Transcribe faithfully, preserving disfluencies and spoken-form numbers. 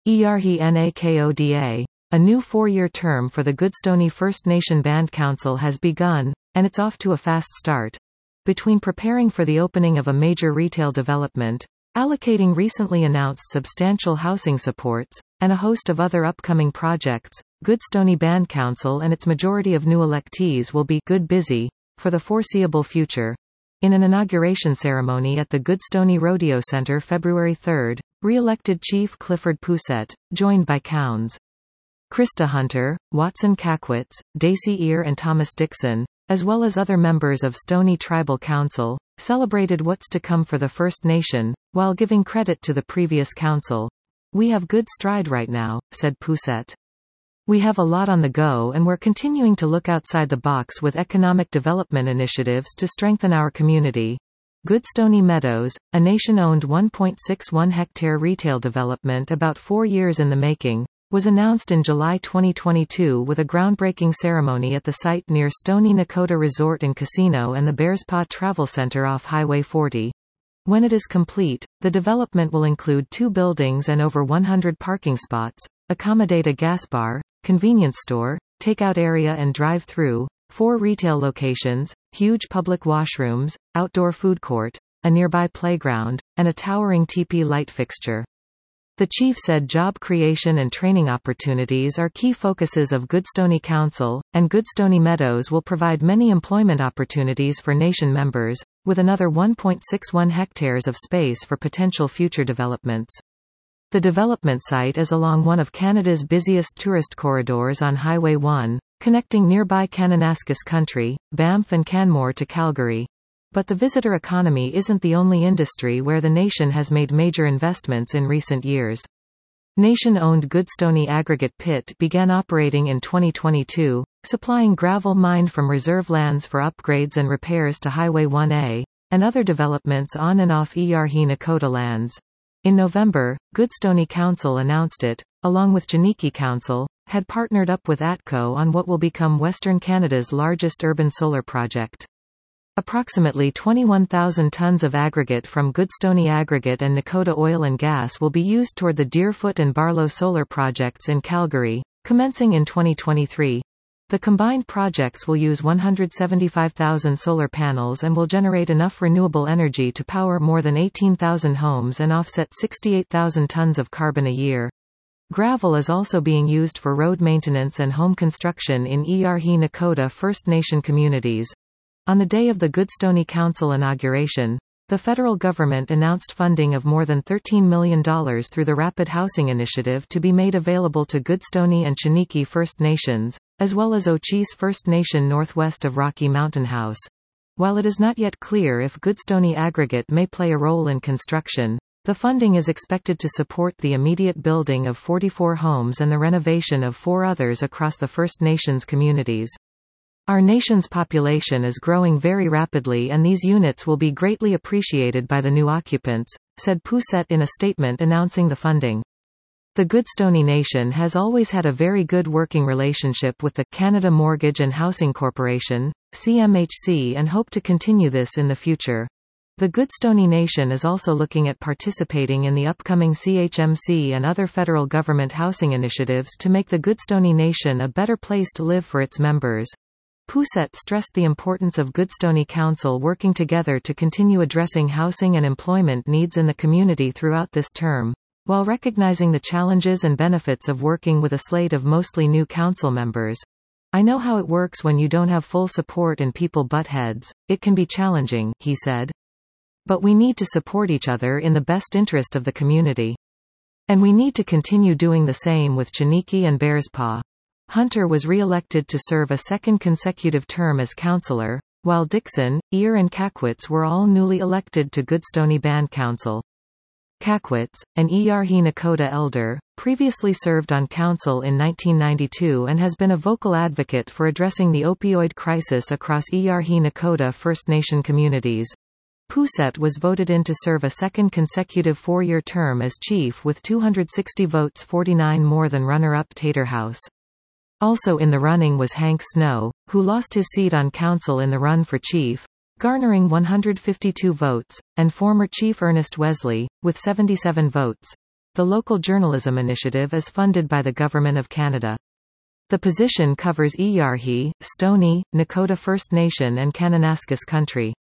Iyarhi Nakoda. A new four-year term for the Goodstoney First Nation Band Council has begun, and it's off to a fast start. Between preparing for the opening of a major retail development, allocating recently announced substantial housing supports, and a host of other upcoming projects, Goodstoney Band Council and its majority of new electees will be good busy for the foreseeable future. In an inauguration ceremony at the Goodstoney Rodeo Center February third, re-elected Chief Clifford Poussette, joined by Counds Krista Hunter, Watson Kakwitz, Daisy Ear and Thomas Dixon, as well as other members of Stoney Tribal Council, celebrated what's to come for the First Nation, while giving credit to the previous council. "We have good stride right now," said Poussette. "We have a lot on the go and we're continuing to look outside the box with economic development initiatives to strengthen our community." Goodstoney Meadows, a nation-owned one point six one hectare retail development about four years in the making, was announced in July twenty twenty-two with a groundbreaking ceremony at the site near Stoney Nakoda Resort and Casino and the Bearspaw Travel Center off Highway forty. When it is complete, the development will include two buildings and over one hundred parking spots, accommodate a gas bar, convenience store, takeout area and drive-through, four retail locations, huge public washrooms, outdoor food court, a nearby playground, and a towering teepee light fixture. The chief said job creation and training opportunities are key focuses of Goodstoney Council, and Goodstoney Meadows will provide many employment opportunities for nation members, with another one point six one hectares of space for potential future developments. The development site is along one of Canada's busiest tourist corridors on Highway one, connecting nearby Kananaskis Country, Banff and Canmore to Calgary. But the visitor economy isn't the only industry where the nation has made major investments in recent years. Nation-owned Goodstoney Aggregate Pit began operating in twenty twenty-two, supplying gravel mined from reserve lands for upgrades and repairs to Highway one A, and other developments on and off Iyarhi Nakoda lands. In November, Goodstoney Council announced it, along with Chiniki Council, had partnered up with ATCO on what will become Western Canada's largest urban solar project. Approximately twenty-one thousand tons of aggregate from Goodstoney Aggregate and Nakoda Oil and Gas will be used toward the Deerfoot and Barlow solar projects in Calgary, commencing in twenty twenty-three. The combined projects will use one hundred seventy-five thousand solar panels and will generate enough renewable energy to power more than eighteen thousand homes and offset sixty-eight thousand tons of carbon a year. Gravel is also being used for road maintenance and home construction in Iyarhi Nakoda First Nation communities. On the day of the Goodstoney Council inauguration, the federal government announced funding of more than thirteen million dollars through the Rapid Housing Initiative to be made available to Goodstoney and Chiniki First Nations, as well as Ochise First Nation northwest of Rocky Mountain House. While it is not yet clear if Goodstoney Aggregate may play a role in construction, the funding is expected to support the immediate building of forty-four homes and the renovation of four others across the First Nations communities. Our nation's population is growing very rapidly and these units will be greatly appreciated by the new occupants, said Poussette in a statement announcing the funding. The Goodstoney Nation has always had a very good working relationship with the Canada Mortgage and Housing Corporation, C M H C, and hope to continue this in the future. The Goodstoney Nation is also looking at participating in the upcoming C H M C and other federal government housing initiatives to make the Goodstoney Nation a better place to live for its members. Poussette stressed the importance of Goodstoney Council working together to continue addressing housing and employment needs in the community throughout this term, while recognizing the challenges and benefits of working with a slate of mostly new council members. "I know how it works when you don't have full support and people butt heads. It can be challenging," he said. "But we need to support each other in the best interest of the community. And we need to continue doing the same with Chiniki and Bearspaw." Hunter was re-elected to serve a second consecutive term as councillor, while Dixon, Ear and Kakwitz were all newly elected to Goodstoney Band Council. Kakwitz, an Iyarhi Nakoda elder, previously served on council in nineteen ninety-two and has been a vocal advocate for addressing the opioid crisis across Iyarhi Nakoda First Nation communities. Poussette was voted in to serve a second consecutive four-year term as chief with two hundred sixty votes, forty-nine more than runner-up Taterhouse. Also in the running was Hank Snow, who lost his seat on council in the run for chief, garnering one hundred fifty-two votes, and former Chief Ernest Wesley, with seventy-seven votes. The local journalism initiative is funded by the Government of Canada. The position covers Iyarhi, Stoney, Nakota First Nation and Kananaskis Country.